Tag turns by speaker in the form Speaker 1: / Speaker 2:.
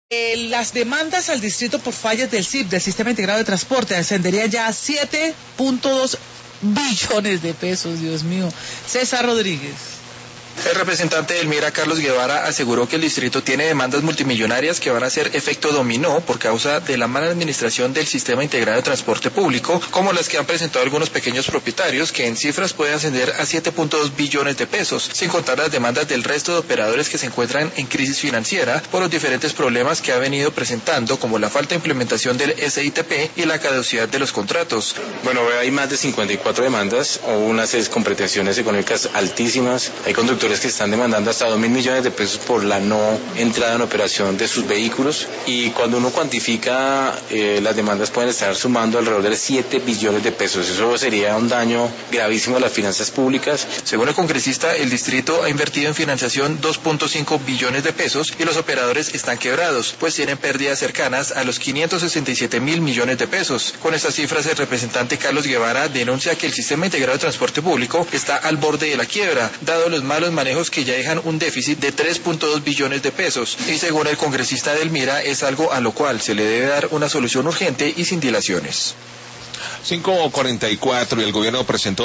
Speaker 1: Las demandas al distrito por fallas del SIP, del Sistema Integrado de Transporte, ascenderían ya a 7.2 billones de pesos, Dios mío. César Rodríguez.
Speaker 2: El representante del MIRA, Carlos Guevara, aseguró que el distrito tiene demandas multimillonarias que van a ser efecto dominó por causa de la mala administración del Sistema Integrado de Transporte Público, como las que han presentado algunos pequeños propietarios, que en cifras pueden ascender a 7.2 billones de pesos, sin contar las demandas del resto de operadores que se encuentran en crisis financiera por los diferentes problemas que ha venido presentando, como la falta de implementación del SITP y la caducidad de los contratos.
Speaker 3: Bueno, hay más de 54 demandas, o unas con pretensiones económicas altísimas. Hay conductores que están demandando hasta 2.000 millones de pesos por la no entrada en operación de sus vehículos, y cuando uno cuantifica las demandas pueden estar sumando alrededor de 7 billones de pesos. Eso sería un daño gravísimo a las finanzas públicas.
Speaker 2: Según el congresista, el distrito ha invertido en financiación 2.5 billones de pesos y los operadores están quebrados, pues tienen pérdidas cercanas a los 567.000 millones de pesos. Con estas cifras, el representante Carlos Guevara denuncia que el Sistema Integrado de Transporte Público está al borde de la quiebra, dado los malos manejos que ya dejan un déficit de 3.2 billones de pesos, y según el congresista del MIRA es algo a lo cual se le debe dar una solución urgente y sin dilaciones.
Speaker 4: 5:44 y el gobierno presentó